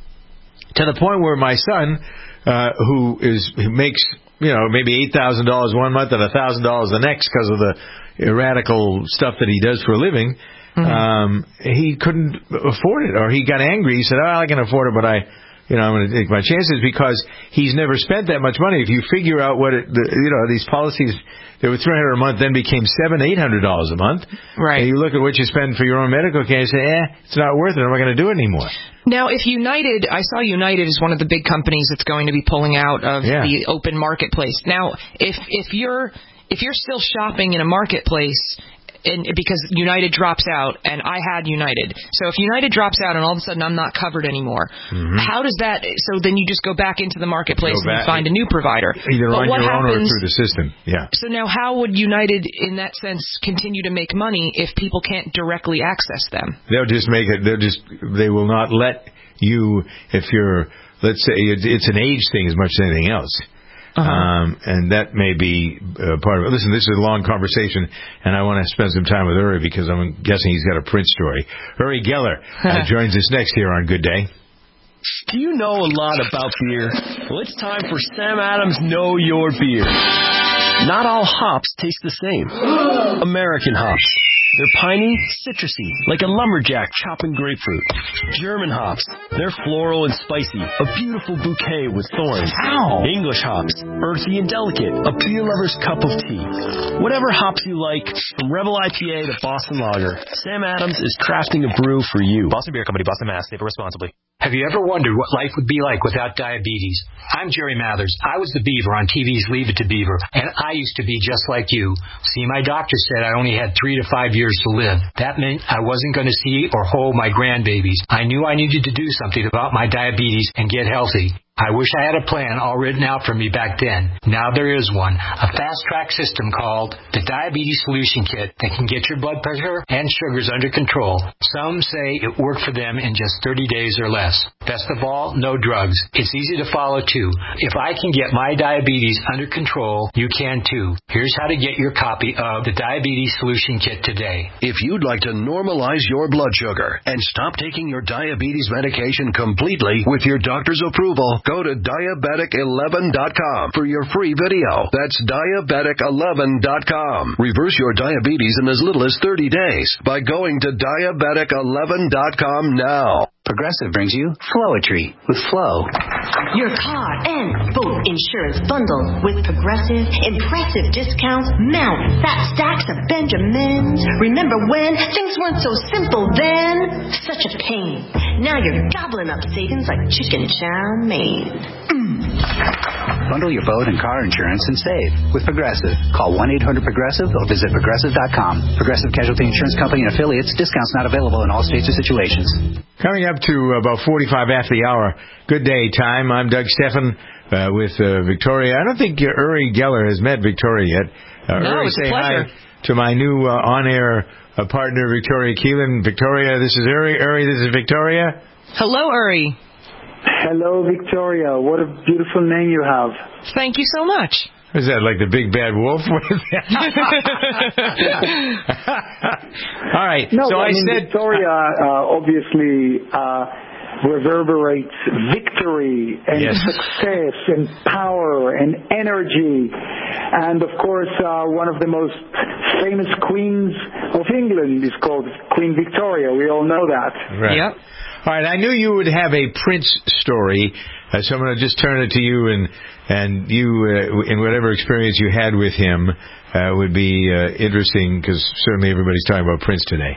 to the point where my son, uh, who is who makes you know maybe eight thousand dollars one month and a thousand dollars the next because of the radical stuff that he does for a living, mm-hmm. um, he couldn't afford it, or he got angry. He said, "Oh, I can afford it, but I." You know, I'm going to take my chances because he's never spent that much money. If you figure out what it, the, you know, these policies, they were three hundred dollars a month, then became seven, eight hundred dollars a month. Right. And you look at what you spend for your own medical care, and you say, eh, it's not worth it. I'm not going to do it anymore. Now, if United, I saw United is one of the big companies that's going to be pulling out of yeah. the open marketplace. Now, if if you're if you're still shopping in a marketplace. And because United drops out, and I had United. So if United drops out and all of a sudden I'm not covered anymore, mm-hmm. how does that... So then you just go back into the marketplace and you find a new provider. Either but on what your happens, own or through the system. Yeah. So now how would United, in that sense, continue to make money if people can't directly access them? They'll just make it... They'll just... They will not let you... If you're... Let's say it's an age thing as much as anything else. Uh-huh. Um, and that may be uh, part of it. Listen, this is a long conversation, and I want to spend some time with Uri because I'm guessing he's got a Prince story. Uri Geller uh, joins us next here on Good Day. Do you know a lot about beer? Well, it's time for Sam Adams Know Your Beer. Not all hops taste the same. American hops. They're piney, citrusy, like a lumberjack chopping grapefruit. German hops. They're floral and spicy, a beautiful bouquet with thorns. Ow! English hops. Earthy and delicate, a beer lover's cup of tea. Whatever hops you like, from Rebel I P A to Boston Lager, Sam Adams is crafting a brew for you. Boston Beer Company, Boston, Mass. Save responsibly. Have you ever wondered what life would be like without diabetes? I'm Jerry Mathers. I was the Beaver on T V's Leave It to Beaver, and I used to be just like you. See, my doctor said I only had three to five years to live. That meant I wasn't going to see or hold my grandbabies. I knew I needed to do something about my diabetes and get healthy. I wish I had a plan all written out for me back then. Now there is one, a fast-track system called the Diabetes Solution Kit that can get your blood pressure and sugars under control. Some say it worked for them in just thirty days or less. Best of all, no drugs. It's easy to follow, too. If I can get my diabetes under control, you can, too. Here's how to get your copy of the Diabetes Solution Kit today. If you'd like to normalize your blood sugar and stop taking your diabetes medication completely with your doctor's approval, go to diabetic eleven dot com for your free video. That's diabetic eleven dot com. Reverse your diabetes in as little as thirty days by going to diabetic eleven dot com now. Progressive brings you Flowetry with Flow. Your car and boat insurance bundle with Progressive. Impressive discounts, mount fat stacks of Benjamins. Remember when things weren't so simple then? Such a pain. Now you're gobbling up savings like chicken chow mein. Mm. Bundle your boat and car insurance and save with Progressive. Call one eight hundred progressive or visit progressive dot com. Progressive Casualty Insurance Company and affiliates. Discounts not available in all states or situations. Coming up to about forty-five after the hour. Good day time. I'm Doug Steffen uh, with uh, Victoria. I don't think uh, Uri Geller has met Victoria yet. Uh, no, Uri, it's say a pleasure. hi to my new uh, on-air uh, partner, Victoria Keelan. Victoria, this is Uri. Uri, this is Victoria. Hello, Uri. Hello, Victoria. What a beautiful name you have. Thank you so much. Is that like the big bad wolf? All right. No, so I, I mean, said, Victoria uh, obviously uh, reverberates victory and yes. success and power and energy. And, of course, uh, one of the most famous queens of England is called Queen Victoria. We all know that. Right. Yep. All right, I knew you would have a Prince story, uh, so I'm going to just turn it to you, and and you, uh, in whatever experience you had with him, uh, would be uh, interesting, because certainly everybody's talking about Prince today.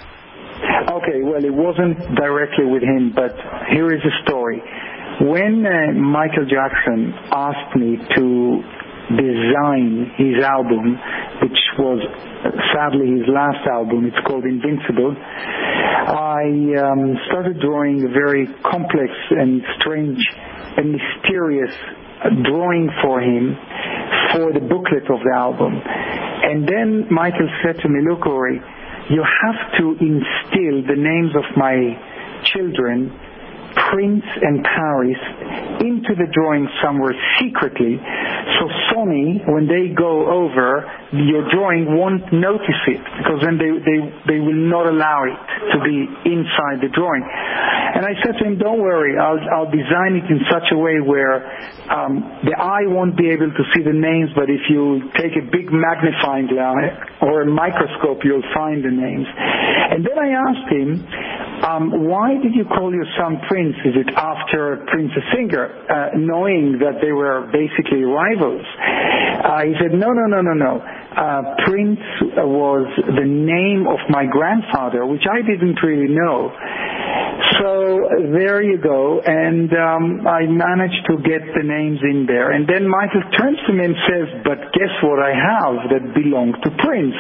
Okay, well, it wasn't directly with him, but here is a story. When uh, Michael Jackson asked me to design his album, which was uh, sadly his last album, it's called Invincible, I um, started drawing a very complex and strange and mysterious drawing for him for the booklet of the album. And then Michael said to me, look, Ori, you have to instill the names of my children, Prince and Paris, into the drawing somewhere secretly, so Sony, when they go over, your drawing won't notice it, because then they, they, they will not allow it to be inside the drawing. And I said to him, don't worry, I'll, I'll design it in such a way where um, the eye won't be able to see the names, but if you take a big magnifying glass or a microscope, you'll find the names. And then I asked him, um, why did you call your son Prince? Is it after Princess Singer, uh, knowing that they were basically rivals? Uh, he said, no, no, no, no, no. Uh, Prince was the name of my grandfather, which I didn't really know. So there you go, and um, I managed to get the names in there. And then Michael turns to me and says, but guess what I have that belonged to Prince?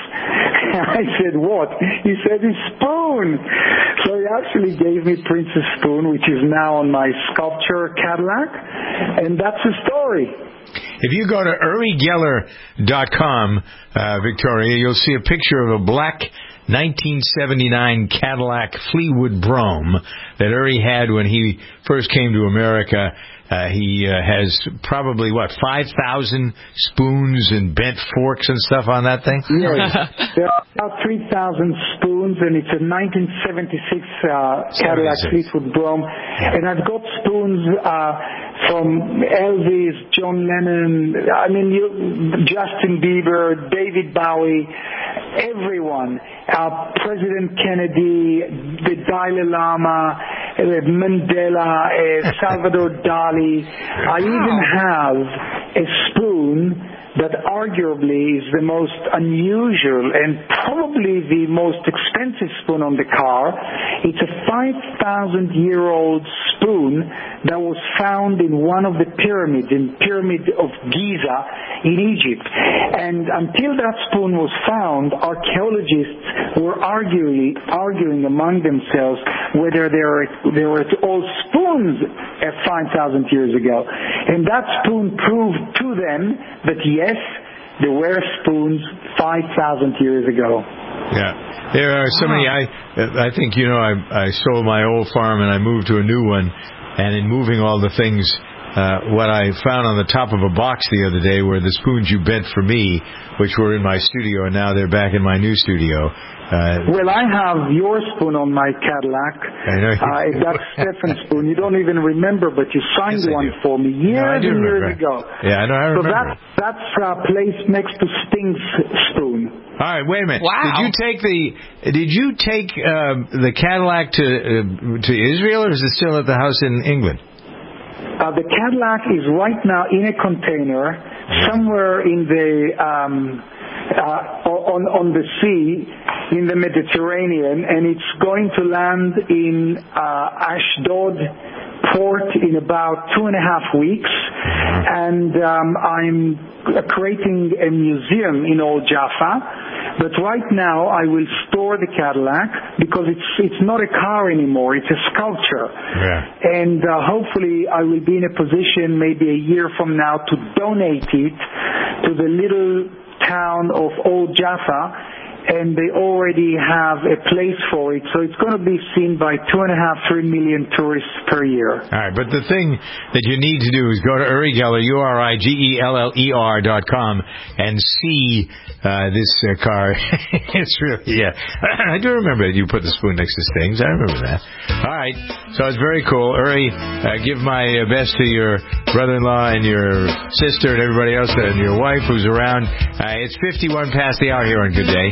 I said, what? He said, his spoon. So he actually gave me Prince's spoon, which is now on my sculpture Cadillac, and that's the story. If you go to uri geller dot com, uh, Victoria, you'll see a picture of a black nineteen seventy-nine Cadillac Fleetwood Brougham that Uri had when he first came to America. Uh, he uh, has probably, what, five thousand spoons and bent forks and stuff on that thing? Yes. There are about three thousand spoons, and it's a nineteen seventy-six uh, Cadillac Fleetwood Brougham. Yeah. And I've got spoons uh, from Elvis, John Lennon, I mean, you, Justin Bieber, David Bowie, everyone. Uh, President Kennedy, the Dalai Lama, uh, Mandela, uh, Salvador Dali. I even have a spoon that arguably is the most unusual and probably the most expensive spoon on the car. It's a five thousand year old spoon that was found in one of the pyramids, in Pyramid of Giza in Egypt. And until that spoon was found, archaeologists were arguing, arguing among themselves whether they were, they were all spoons at five thousand years ago. And that spoon proved to them that yes, there were spoons five thousand years ago. Yeah, there are so many. I I think, you know, I I sold my old farm and I moved to a new one, and in moving all the things, uh, what I found on the top of a box the other day were the spoons you bent for me, which were in my studio, and now they're back in my new studio. Uh, well, I have your spoon on my Cadillac. I know. Uh, that's Stefan's spoon. You don't even remember, but you signed yes, one for me years no, and years remember. ago. Yeah, I know. I remember. So that, that's uh, placed next to Sting's spoon. All right, wait a minute. Wow. Did you take the Did you take uh, the Cadillac to uh, to Israel, or is it still at the house in England? Uh, the Cadillac is right now in a container somewhere in the um, uh, on on the sea in the Mediterranean, and it's going to land in uh, Ashdod port in about two and a half weeks. And um, I'm creating a museum in Old Jaffa. But right now I will store the Cadillac because it's it's not a car anymore, it's a sculpture. Yeah. And uh, hopefully I will be in a position maybe a year from now to donate it to the little town of Old Jaffa. and they already have a place for it. So it's going to be seen by two and a half, three million tourists per year. All right, but the thing that you need to do is go to Uri Geller, U R I G E L L E R dot com, and see uh, this uh, car. It's really, yeah. I do remember you put the spoon next to things. I remember that. All right, so it's very cool. Uri, uh, give my uh, best to your brother-in-law and your sister and everybody else and your wife who's around. Uh, it's fifty-one past the hour here on Good Day.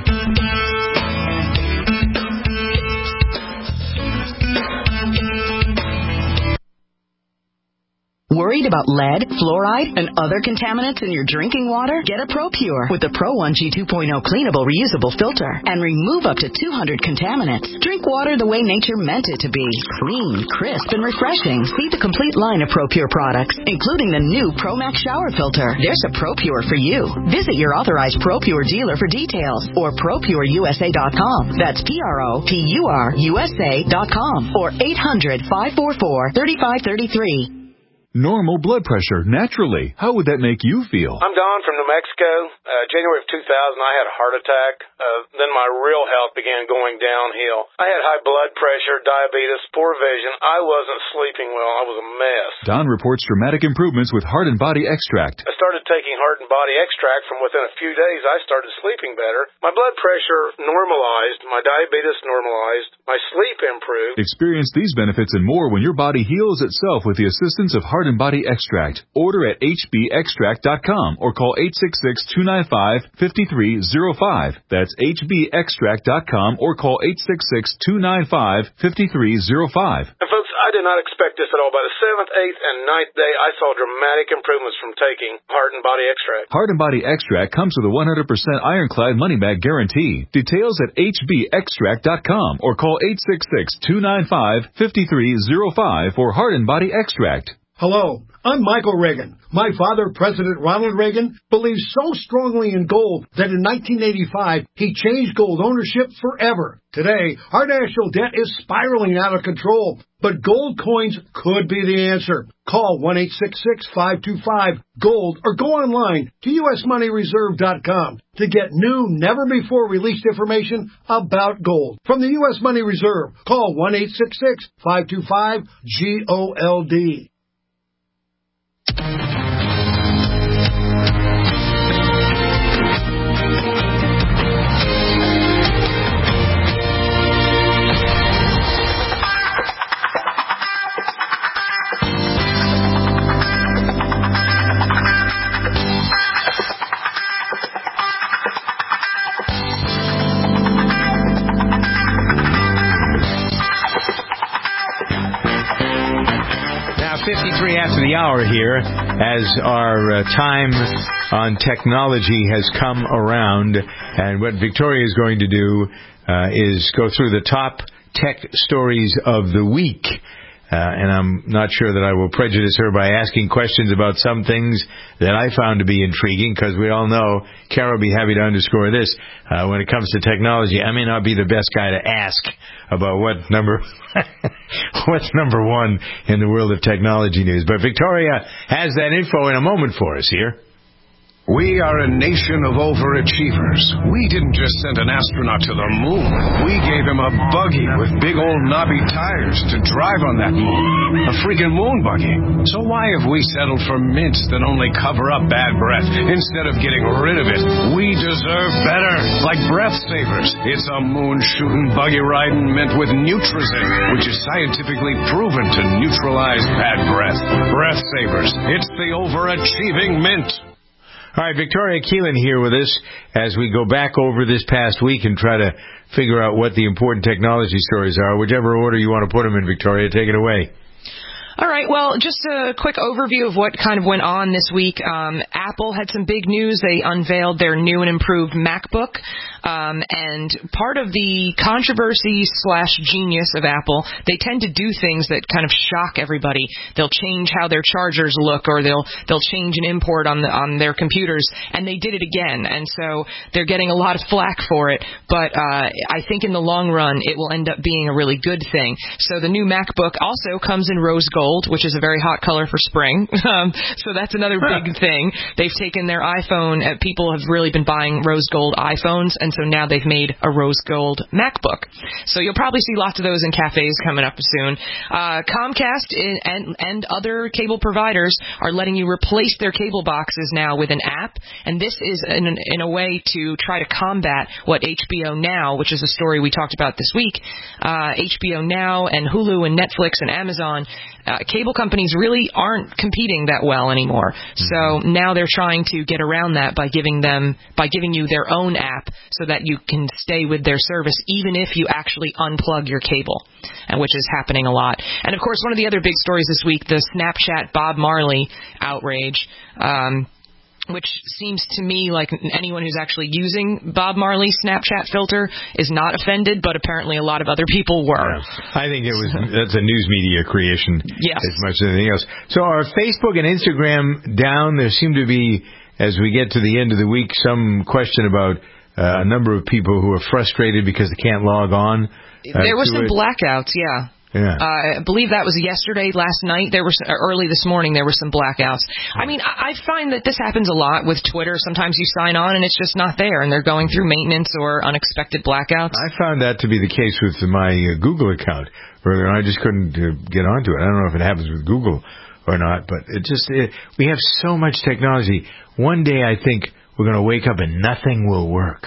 Worried about lead, fluoride, and other contaminants in your drinking water? Get a ProPure with the Pro one G two point oh cleanable reusable filter and remove up to two hundred contaminants. Drink water the way nature meant it to be. Clean, crisp, and refreshing. See the complete line of ProPure products, including the new ProMax shower filter. There's a ProPure for you. Visit your authorized ProPure dealer for details or Pro Pure U S A dot com. That's P R O P U R U S A dot com or eight hundred, five four four, three five three three. Normal blood pressure, naturally. How would that make you feel? I'm Don from New Mexico. Uh, January of two thousand, I had a heart attack. Uh, then my real health began going downhill. I had high blood pressure, diabetes, poor vision. I wasn't sleeping well. I was a mess. Don reports dramatic improvements with Heart and Body Extract. I started taking Heart and Body Extract. From within a few days, I started sleeping better. My blood pressure normalized. My diabetes normalized. My sleep improved. Experience these benefits and more when your body heals itself with the assistance of Heart and Body Extract. Order at H B extract dot com or call eight six six, two nine five, five three zero five. That's H B extract dot com or call eight six six, two nine five, five three zero five. And folks, I did not expect this at all. By the seventh, eighth, and ninth day, I saw dramatic improvements from taking Heart and Body Extract. Heart and Body Extract comes with a one hundred percent ironclad money-back guarantee. Details at H B extract dot com or call eight six six, two nine five, five three zero five for Heart and Body Extract. Hello, I'm Michael Reagan. My father, President Ronald Reagan, believes so strongly in gold that in nineteen eighty-five, he changed gold ownership forever. Today, our national debt is spiraling out of control, but gold coins could be the answer. Call one eight six six, five two five, GOLD or go online to U S money reserve dot com to get new, never-before-released information about gold. From the U S Money Reserve, call one eight six six, five two five, G O L D. fifty-three after the hour here, as our uh, time on technology has come around, and what Victoria is going to do uh, is go through the top tech stories of the week. Uh, and I'm not sure that I will prejudice her by asking questions about some things that I found to be intriguing, because we all know, Carol will be happy to underscore this, uh, when it comes to technology, I may not be the best guy to ask about what number what's number one in the world of technology news. But Victoria has that info in a moment for us here. We are a nation of overachievers. We didn't just send an astronaut to the moon. We gave him a buggy with big old knobby tires to drive on that moon. A freaking moon buggy. So why have we settled for mints that only cover up bad breath instead of getting rid of it? We deserve better. Like Breath Savers. It's a moon-shooting, buggy-riding mint with Nutrizin, which is scientifically proven to neutralize bad breath. Breath Savers. It's the overachieving mint. All right, Victoria Keelan here with us as we go back over this past week and try to figure out what the important technology stories are. Whichever order you want to put them in, Victoria, take it away. All right, well, just a quick overview of what kind of went on this week. Um, Apple had some big news. They unveiled their new and improved MacBook. Um, and part of the controversy slash genius of Apple, they tend to do things that kind of shock everybody. They'll change how their chargers look, or they'll they'll change an import on the, on their computers, and they did it again. And so they're getting a lot of flack for it. But uh, I think in the long run, it will end up being a really good thing. So the new MacBook also comes in rose gold. gold, which is a very hot color for spring. Um, so that's another big thing. They've taken their iPhone. Uh, people have really been buying rose gold iPhones, and so now they've made a rose gold MacBook. So you'll probably see lots of those in cafes coming up soon. Uh, Comcast and, and other cable providers are letting you replace their cable boxes now with an app, and this is in, in a way to try to combat what H B O Now, which is a story we talked about this week, uh, H B O Now and Hulu and Netflix and Amazon, uh, cable companies really aren't competing that well anymore. So now they're trying to get around that by giving them, by giving you their own app so that you can stay with their service even if you actually unplug your cable, and which is happening a lot. And of course, one of the other big stories this week, the Snapchat Bob Marley outrage, um, which seems to me like anyone who's actually using Bob Marley's Snapchat filter is not offended, but apparently a lot of other people were. Yeah. I think it was that's a news media creation yes. as much as anything else. So are Facebook and Instagram down? There seem to be, as we get to the end of the week, some question about uh, a number of people who are frustrated because they can't log on. Uh, there were some it. blackouts, yeah. Yeah. Uh, I believe that was yesterday, last night. There were uh, early this morning. There were some blackouts. I mean, I, I find that this happens a lot with Twitter. Sometimes you sign on and it's just not there, and they're going through maintenance or unexpected blackouts. I found that to be the case with my uh, Google account. Earlier, I just couldn't uh, get onto it. I don't know if it happens with Google or not, but it just it, we have so much technology. One day, I think we're going to wake up and nothing will work.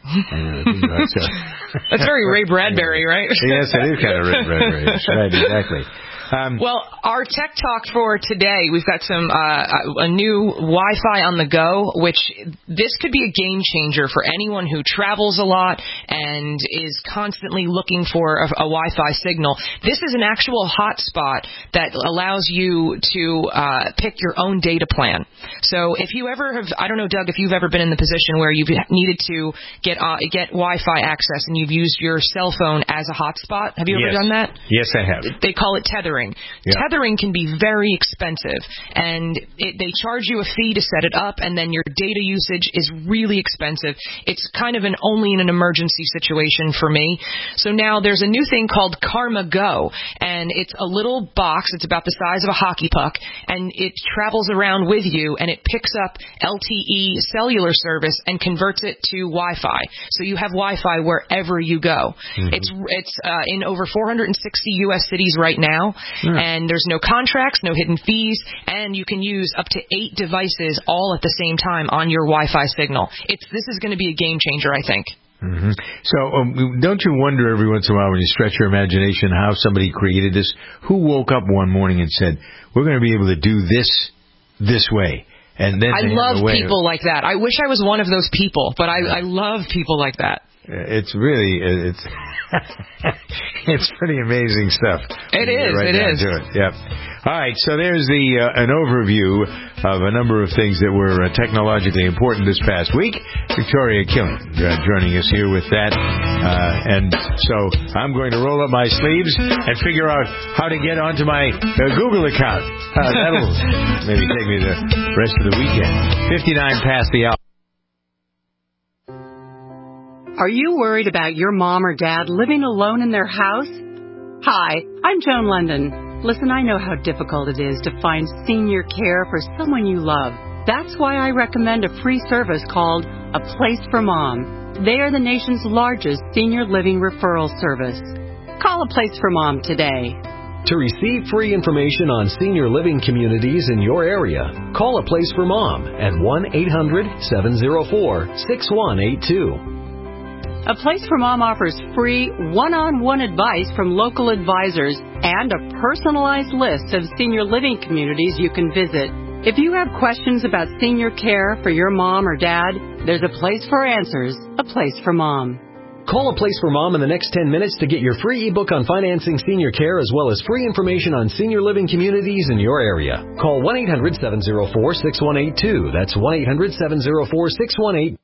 That's, uh, That's very Ray Bradbury, right? Yes, it is kind of Ray Bradbury. Right, exactly. Um, well, our Tech Talk for today, we've got some uh, a new Wi-Fi on the go, which this could be a game changer for anyone who travels a lot and is constantly looking for a, a Wi-Fi signal. This is an actual hotspot that allows you to uh, pick your own data plan. So if you ever have, I don't know, Doug, if you've ever been in the position where you've needed to get uh, get Wi-Fi access and you've used your cell phone as a hotspot. Have you ever yes. done that? Yes, I have. They call it tethering. Yeah. Tethering can be very expensive, and it, they charge you a fee to set it up, and then your data usage is really expensive. It's kind of an only in an emergency situation for me. So now there's a new thing called Karma Go, and it's a little box. It's about the size of a hockey puck, and it travels around with you, and it picks up L T E cellular service and converts it to Wi-Fi. So you have Wi-Fi wherever you go. Mm-hmm. It's it's uh, in over four hundred sixty U S cities right now. Yeah. And there's no contracts, no hidden fees, and you can use up to eight devices all at the same time on your Wi-Fi signal. It's this is going to be a game changer, I think. Mm-hmm. So um, don't you wonder every once in a while when you stretch your imagination how somebody created this? Who woke up one morning and said, we're going to be able to do this this way? And then I love people like that. I wish I was one of those people, but I, I love people like that. It's really, it's it's pretty amazing stuff. It is, right it is. It. Yep. All right, so there's the uh, an overview of a number of things that were uh, technologically important this past week. Victoria Killen uh, joining us here with that. Uh, and so I'm going to roll up my sleeves and figure out how to get onto my uh, Google account. Uh, that'll maybe take me the rest of the weekend. fifty-nine past the hour. Are you worried about your mom or dad living alone in their house? Hi, I'm Joan London. Listen, I know how difficult it is to find senior care for someone you love. That's why I recommend a free service called A Place for Mom. They are the nation's largest senior living referral service. Call A Place for Mom today. To receive free information on senior living communities in your area, call A Place for Mom at one eight hundred seven oh four six one eight two. A Place for Mom offers free one-on-one advice from local advisors and a personalized list of senior living communities you can visit. If you have questions about senior care for your mom or dad, there's a place for answers, A Place for Mom. Call A Place for Mom in the next ten minutes to get your free ebook on financing senior care as well as free information on senior living communities in your area. Call one eight hundred seven oh four six one eight two. That's one eight hundred seven oh four six one eight two.